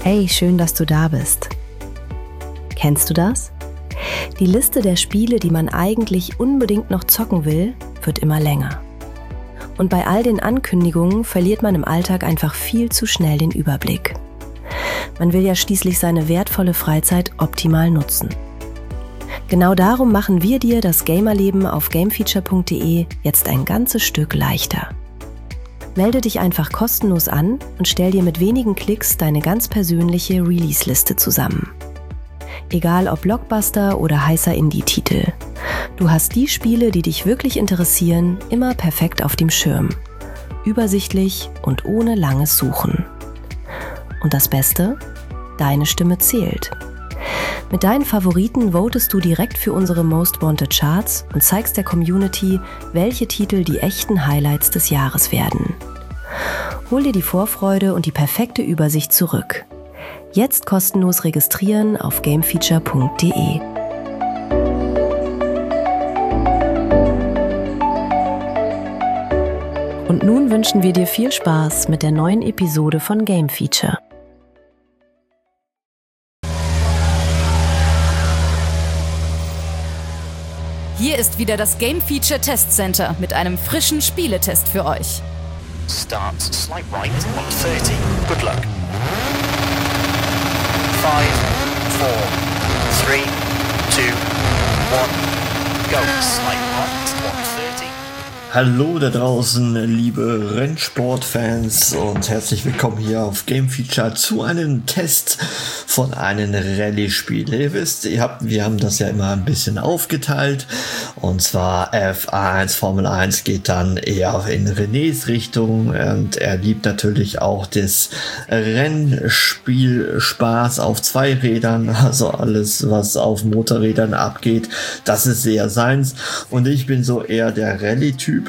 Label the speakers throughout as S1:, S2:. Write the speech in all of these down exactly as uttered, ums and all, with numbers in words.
S1: Hey, schön, dass du da bist. Kennst du das? Die Liste der Spiele, die man eigentlich unbedingt noch zocken will, wird immer länger. Und bei all den Ankündigungen verliert man im Alltag einfach viel zu schnell den Überblick. Man will ja schließlich seine wertvolle Freizeit optimal nutzen. Genau darum machen wir dir das Gamerleben auf gamefeature punkt de jetzt ein ganzes Stück leichter. Melde dich einfach kostenlos an und stell dir mit wenigen Klicks deine ganz persönliche Release-Liste zusammen. Egal ob Blockbuster oder heißer Indie-Titel. Du hast die Spiele, die dich wirklich interessieren, immer perfekt auf dem Schirm. Übersichtlich und ohne langes Suchen. Und das Beste? Deine Stimme zählt. Mit deinen Favoriten votest du direkt für unsere Most Wanted Charts und zeigst der Community, welche Titel die echten Highlights des Jahres werden. Hol dir die Vorfreude und die perfekte Übersicht zurück. Jetzt kostenlos registrieren auf gamefeature punkt de. Und nun wünschen wir dir viel Spaß mit der neuen Episode von Game Feature.
S2: Hier ist wieder das Game Feature Test Center mit einem frischen Spieletest für euch.
S3: Start slight right on thirty. Good luck. Five, four, three, two, one, go. Slight right on thirty.
S4: Hallo da draußen, liebe Rennsportfans, und herzlich willkommen hier auf Game Feature zu einem Test von einem Rallye-Spiel. Ihr wisst, ihr habt, wir haben das ja immer ein bisschen aufgeteilt, und zwar F eins, Formel eins geht dann eher in Renés Richtung, und er liebt natürlich auch das Rennspiel Spaß auf zwei Rädern, also alles, was auf Motorrädern abgeht, das ist eher seins, und ich bin so eher der Rallye-Typ.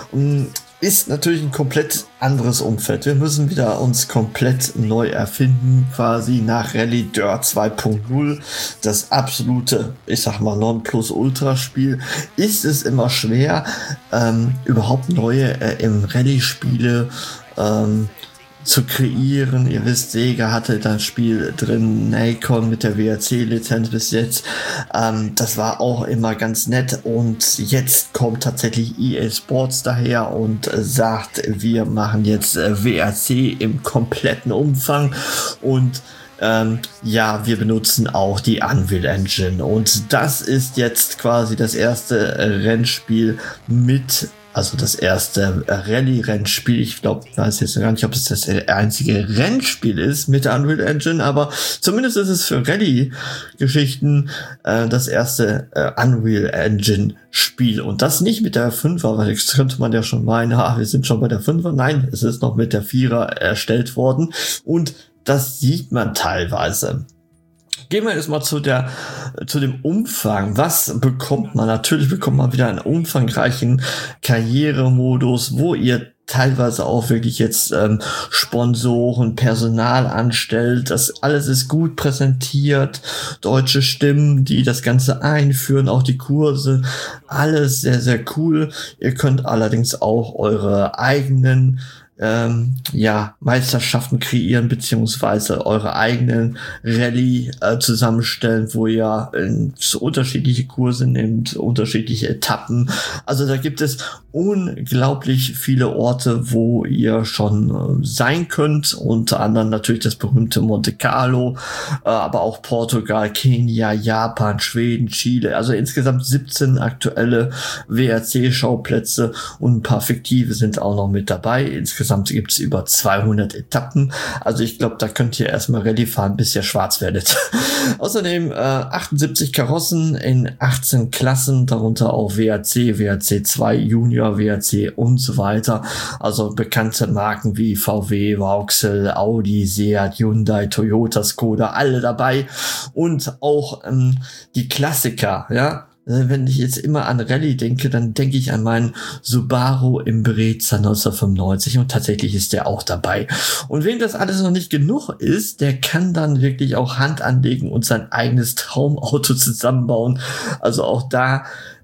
S4: Ist natürlich ein komplett anderes Umfeld. Wir müssen wieder uns komplett neu erfinden, quasi nach Rallye Dirt zwei Punkt null. Das absolute, ich sag mal, Nonplusultra-Spiel. Ist es immer schwer, ähm, überhaupt neue äh, im Rallye-Spiele ähm, zu kreieren. Ihr wisst, Sega hatte das Spiel drin, Nacon mit der W R C-Lizenz bis jetzt. Ähm, das war auch immer ganz nett, und jetzt kommt tatsächlich E A Sports daher und äh, sagt, wir machen jetzt äh, W R C im kompletten Umfang, und Ähm, ja, wir benutzen auch die Unreal Engine, und das ist jetzt quasi das erste äh, Rennspiel mit, also das erste äh, Rallye-Rennspiel. Ich glaube, ich weiß jetzt gar nicht, ob es das einzige Rennspiel ist mit der Unreal Engine, aber zumindest ist es für Rallye-Geschichten äh, das erste äh, Unreal Engine-Spiel, und das nicht mit der Fünfer, weil jetzt könnte man ja schon meinen, ha, wir sind schon bei der Fünfer. Nein, es ist noch mit der Vierer erstellt worden, und das sieht man teilweise. Gehen wir jetzt mal zu der, zu dem Umfang. Was bekommt man? Natürlich bekommt man wieder einen umfangreichen Karrieremodus, wo ihr teilweise auch wirklich jetzt ähm, Sponsoren, Personal anstellt. Das alles ist gut präsentiert. Deutsche Stimmen, die das Ganze einführen, auch die Kurse. Alles sehr, sehr cool. Ihr könnt allerdings auch eure eigenen Ähm, ja, Meisterschaften kreieren, beziehungsweise eure eigenen Rallye äh, zusammenstellen, wo ihr äh, so unterschiedliche Kurse nehmt, unterschiedliche Etappen. Also da gibt es unglaublich viele Orte, wo ihr schon äh, sein könnt, unter anderem natürlich das berühmte Monte Carlo, äh, aber auch Portugal, Kenia, Japan, Schweden, Chile, also insgesamt siebzehn aktuelle W R C-Schauplätze, und ein paar fiktive sind auch noch mit dabei. Insgesamt Insgesamt gibt es über zweihundert Etappen. Also ich glaube, da könnt ihr erstmal Rallye fahren, bis ihr schwarz werdet. Außerdem äh, achtundsiebzig Karossen in achtzehn Klassen, darunter auch W R C, W R C zwei, Junior, W R C und so weiter. Also bekannte Marken wie V W, Vauxhall, Audi, Seat, Hyundai, Toyota, Skoda, alle dabei. Und auch ähm, die Klassiker, ja. Wenn ich jetzt immer an Rallye denke, dann denke ich an meinen Subaru Impreza neunzehnhundertfünfundneunzig, und tatsächlich ist der auch dabei. Und wem das alles noch nicht genug ist, der kann dann wirklich auch Hand anlegen und sein eigenes Traumauto zusammenbauen. Also auch da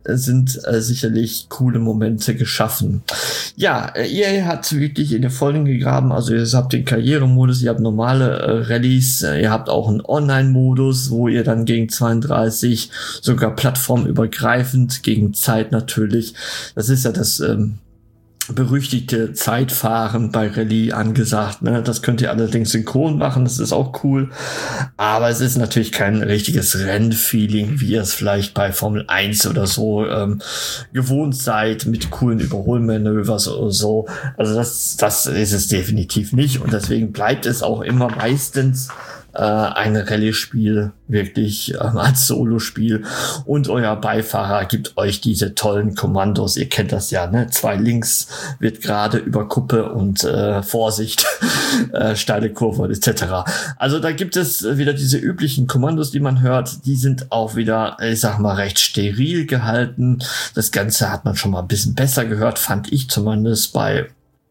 S4: äh, sind äh, sicherlich coole Momente geschaffen. Ja, äh, E A hat wirklich in den Vollen gegraben, also ihr habt den Karrieremodus, ihr habt normale äh, Rallyes, äh, ihr habt auch einen Online-Modus, wo ihr dann gegen zweiunddreißig, sogar plattformübergreifend, gegen Zeit natürlich, das ist ja das ähm, berüchtigte Zeitfahren bei Rallye angesagt, ne? Das könnt ihr allerdings synchron machen, das ist auch cool, aber es ist natürlich kein richtiges Rennfeeling, wie ihr es vielleicht bei Formel eins oder so ähm, gewohnt seid, mit coolen Überholmanövers oder so. Also das, das ist es definitiv nicht, und deswegen bleibt es auch immer meistens äh, ein Rallye-Spiel, wirklich ähm, als Solo-Spiel, und euer Beifahrer gibt euch diese tollen Kommandos, ihr kennt das ja, ne? Zwei links wird gerade über Kuppe und äh, Vorsicht, äh, steile Kurve et cetera. Also da gibt es wieder diese üblichen Kommandos, die man hört, die sind auch wieder, ich sag mal, recht steril gehalten. Das Ganze hat man schon mal ein bisschen besser gehört, fand ich zumindest bei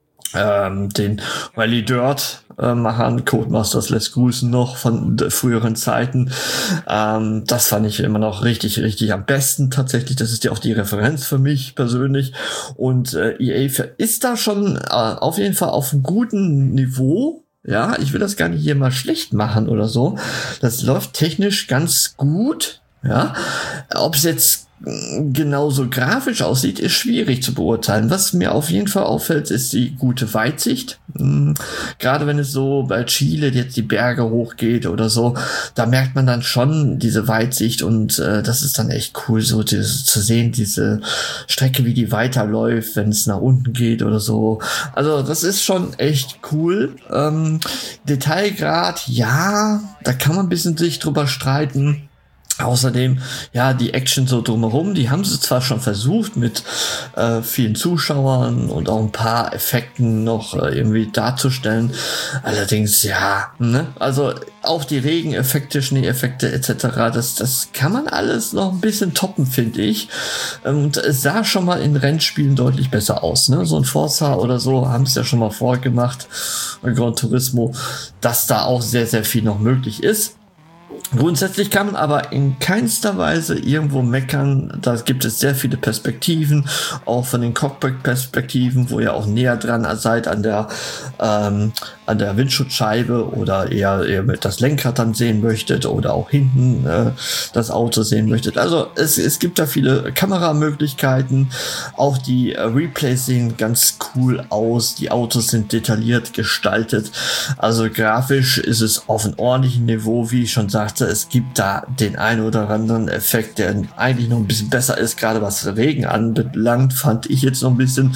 S4: ähm, den Rally Dirt äh, Machern. Codemasters lässt grüßen noch von früheren Zeiten. Ähm, das fand ich immer noch richtig, richtig am besten tatsächlich. Das ist ja auch die Referenz für mich persönlich. Und äh, E A ist da schon äh, auf jeden Fall auf einem guten Niveau. Ja, ich will das gar nicht hier mal schlecht machen oder so. Das läuft technisch ganz gut. Ja, ob es jetzt genauso grafisch aussieht, ist schwierig zu beurteilen. Was mir auf jeden Fall auffällt, ist die gute Weitsicht. Mhm. Gerade wenn es so bei Chile jetzt die Berge hochgeht oder so, da merkt man dann schon diese Weitsicht, und äh, das ist dann echt cool, so dieses, zu sehen, diese Strecke, wie die weiterläuft, wenn es nach unten geht oder so. Also das ist schon echt cool. Ähm, Detailgrad, ja, da kann man ein bisschen sich drüber streiten. Außerdem, ja, die Action so drumherum, die haben sie zwar schon versucht mit äh, vielen Zuschauern und auch ein paar Effekten noch äh, irgendwie darzustellen. Allerdings, ja, ne, also auch die Regeneffekte, Schneeeffekte et cetera, das, das kann man alles noch ein bisschen toppen, finde ich. Und es sah schon mal in Rennspielen deutlich besser aus, ne? So ein Forza oder so haben es ja schon mal vorgemacht, Gran Turismo, dass da auch sehr, sehr viel noch möglich ist. Grundsätzlich kann man aber in keinster Weise irgendwo meckern. Da gibt es sehr viele Perspektiven, auch von den Cockpit-Perspektiven, wo ihr auch näher dran seid an der ähm, an der Windschutzscheibe oder eher, eher mit das Lenkrad dann sehen möchtet oder auch hinten äh, das Auto sehen möchtet. Also es, es gibt da viele Kameramöglichkeiten. Auch die äh, Replays sehen ganz cool aus. Die Autos sind detailliert gestaltet. Also grafisch ist es auf einem ordentlichen Niveau, wie ich schon sagte. Es gibt da den einen oder anderen Effekt, der eigentlich noch ein bisschen besser ist, gerade was Regen anbelangt, fand ich jetzt noch ein bisschen,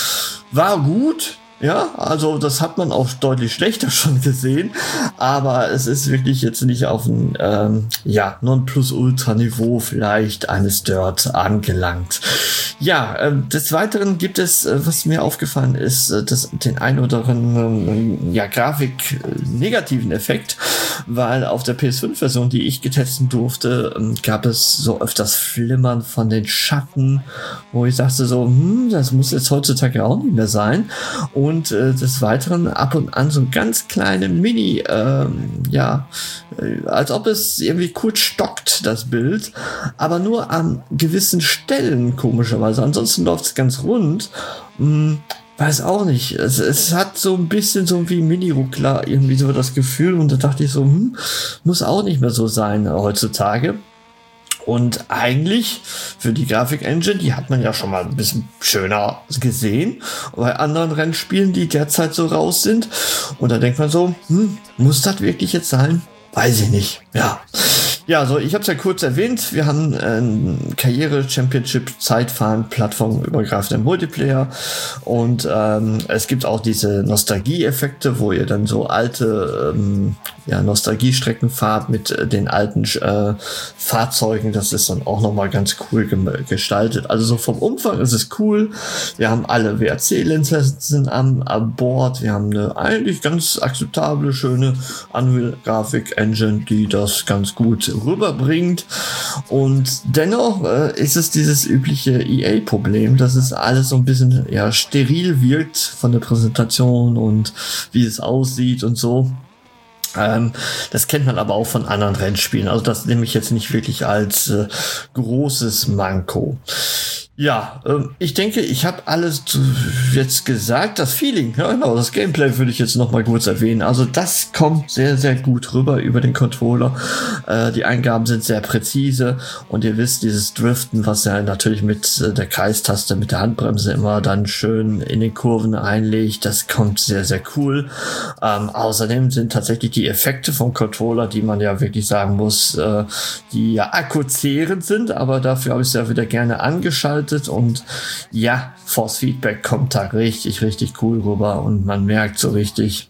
S4: war gut. Ja, also das hat man auch deutlich schlechter schon gesehen, aber es ist wirklich jetzt nicht auf ein ähm, ja, Non-Plus-Ultra-Niveau vielleicht eines Dirt angelangt. Ja, äh, des Weiteren gibt es, äh, was mir aufgefallen ist, äh, das, den ein oder anderen äh, ja, Grafik-negativen Effekt, weil auf der P S fünf Version, die ich getesten durfte, äh, gab es so öfters Flimmern von den Schatten, wo ich dachte so, hm, das muss jetzt heutzutage auch nicht mehr sein. Und äh, des Weiteren ab und an so ganz kleine Mini, ähm, ja, äh, als ob es irgendwie kurz stockt, das Bild, aber nur an gewissen Stellen komischerweise. Ansonsten läuft es ganz rund. Hm, weiß auch nicht. Es, es hat so ein bisschen so wie Mini-Ruckler irgendwie so das Gefühl, und da dachte ich so, hm, muss auch nicht mehr so sein heutzutage. Und eigentlich für die Grafik-Engine, die hat man ja schon mal ein bisschen schöner gesehen bei anderen Rennspielen, die derzeit so raus sind. Und da denkt man so, hm, muss das wirklich jetzt sein? Weiß ich nicht. Ja. Ja, so, ich habe es ja kurz erwähnt, wir haben ein Karriere-Championship, Zeitfahren, plattformübergreifenden Multiplayer, und ähm, es gibt auch diese Nostalgie-Effekte, wo ihr dann so alte ähm, ja, Nostalgie-Strecken fahrt mit äh, den alten äh, Fahrzeugen. Das ist dann auch nochmal ganz cool ge- gestaltet. Also so vom Umfang ist es cool. Wir haben alle W R C-Lizenzen an, an Bord. Wir haben eine eigentlich ganz akzeptable, schöne Unreal-Grafik-Engine, die das ganz gut rüberbringt. Und dennoch äh, ist es dieses übliche E A-Problem, dass es alles so ein bisschen ja steril wirkt von der Präsentation und wie es aussieht und so. Ähm, das kennt man aber auch von anderen Rennspielen. Also das nehme ich jetzt nicht wirklich als äh, großes Manko. Ja, ähm, ich denke, ich habe alles jetzt gesagt. Das Feeling, ja genau, das Gameplay würde ich jetzt noch mal kurz erwähnen. Also das kommt sehr, sehr gut rüber über den Controller. Äh, die Eingaben sind sehr präzise und ihr wisst, dieses Driften, was ja natürlich mit äh, der Kreistaste, mit der Handbremse immer dann schön in den Kurven einlegt, das kommt sehr, sehr cool. Ähm, außerdem sind tatsächlich die Effekte vom Controller, die man ja wirklich sagen muss, äh, die ja akkuzehrend sind, aber dafür habe ich es ja wieder gerne angeschaltet. Und ja, Force Feedback kommt da richtig, richtig cool rüber und man merkt so richtig,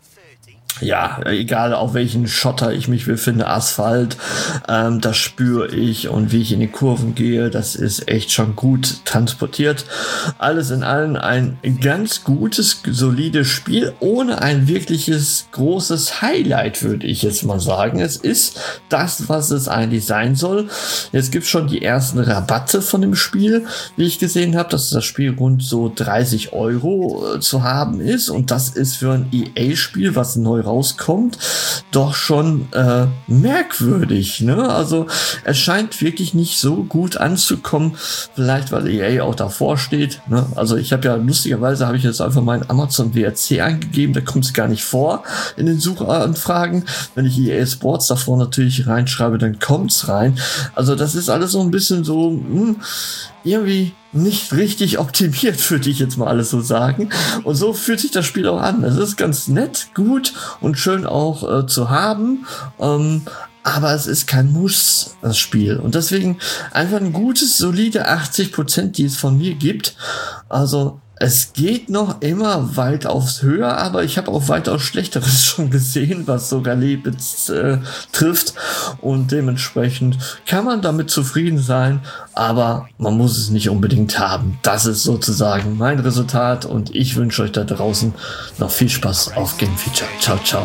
S4: ja, egal auf welchen Schotter ich mich befinde, Asphalt, ähm, das spüre ich und wie ich in die Kurven gehe, das ist echt schon gut transportiert. Alles in allem ein ganz gutes, solides Spiel, ohne ein wirkliches großes Highlight, würde ich jetzt mal sagen. Es ist das, was es eigentlich sein soll. Jetzt gibt es schon die ersten Rabatte von dem Spiel, wie ich gesehen habe, dass das Spiel rund so dreißig Euro äh, zu haben ist und das ist für ein E A-Spiel, was neu rauskommt, doch schon äh, merkwürdig, ne? Also es scheint wirklich nicht so gut anzukommen, vielleicht weil E A auch davor steht, ne? Also ich habe ja lustigerweise habe ich jetzt einfach meinen Amazon W R C eingegeben, da kommt es gar nicht vor in den Suchanfragen. Wenn ich E A Sports davor natürlich reinschreibe, dann kommt's rein. Also das ist alles so ein bisschen so mh, irgendwie nicht richtig optimiert, würde ich jetzt mal alles so sagen. Und so fühlt sich das Spiel auch an. Es ist ganz nett, gut und schön auch äh, zu haben. Ähm, aber es ist kein Muss, das Spiel. Und deswegen einfach ein gutes, solide achtzig Prozent, die es von mir gibt. Also es geht noch immer weit aufs Höher, aber ich habe auch weitaus Schlechteres schon gesehen, was sogar Lebens äh, trifft. Und dementsprechend kann man damit zufrieden sein, aber man muss es nicht unbedingt haben. Das ist sozusagen mein Resultat und ich wünsche euch da draußen noch viel Spaß auf Game Feature. Ciao, ciao.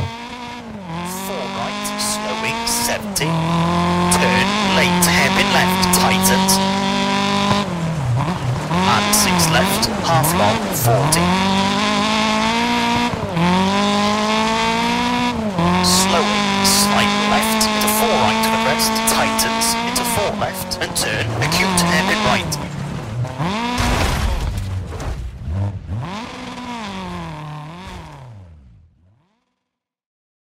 S3: Four right, slowing, seventy. Turn late, hairpin left, tightens. And six left, half long, forty. Slowing, slight left, into four right to the rest, tightens, into four left, and turn, acute hairpin right.